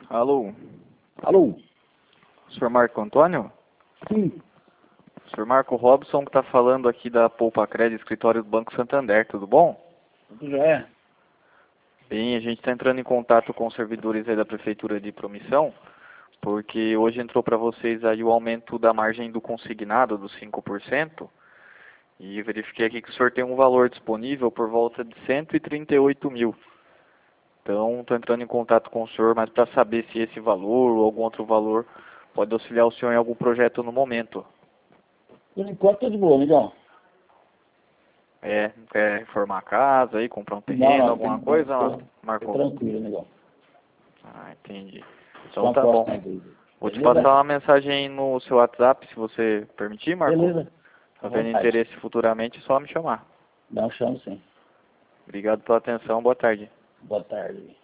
Alô, Alô? senhor Marco Antônio? Sim. Senhor Marco Robson que está falando aqui da Poupa Crédito, escritório do Banco Santander, tudo bom? Tudo já é? Bem, a gente está entrando em contato com os servidores aí da Prefeitura de Promissão, porque hoje entrou para vocês aí o aumento da margem do consignado dos 5%, e eu verifiquei aqui que o senhor tem um valor disponível por volta de 138 mil. Então, estou entrando em contato com o senhor, mas para saber se esse valor ou algum outro valor pode auxiliar o senhor em algum projeto no momento. Por enquanto tá de boa, amigão. Quer reformar a casa aí, comprar um Não, terreno, alguma coisa, tô Marco? tranquilo, amigão. Ah, entendi. Só Então uma tá bom. próxima dúvida. Vou te Beleza? passar uma mensagem aí no seu WhatsApp, se você permitir, Marco. Beleza. À Havendo vontade. interesse futuramente, é só me chamar. Dá um chão sim. Obrigado pela atenção, boa tarde. Boa tarde.